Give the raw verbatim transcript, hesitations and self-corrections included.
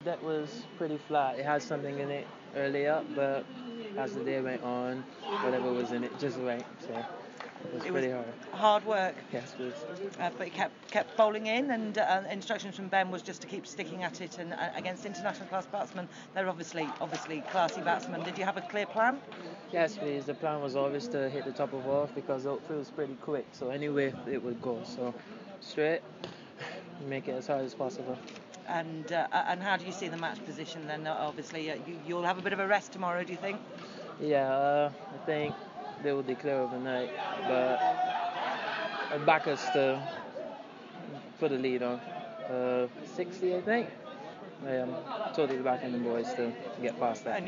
That was pretty flat. It had something in it earlier, but as the day went on, whatever was in it just went. So it was It was pretty hard. hard work, Yes, it was. uh, but he kept kept bowling in, and uh, instructions from Ben was just to keep sticking at it. And uh, against international class batsmen, they're obviously obviously classy batsmen. Did you have a clear plan? Yes, please. The plan was always to hit the top of off because the outfield was pretty quick. So anyway, it would go. So straight, make it as hard as possible. And uh, and how do you see the match position then? Uh, Obviously, uh, you, you'll have a bit of a rest tomorrow, do you think? Yeah, uh, I think they will declare overnight, but I back us to put the lead on. Uh, sixty, I think. I am totally backing the boys to get past that. And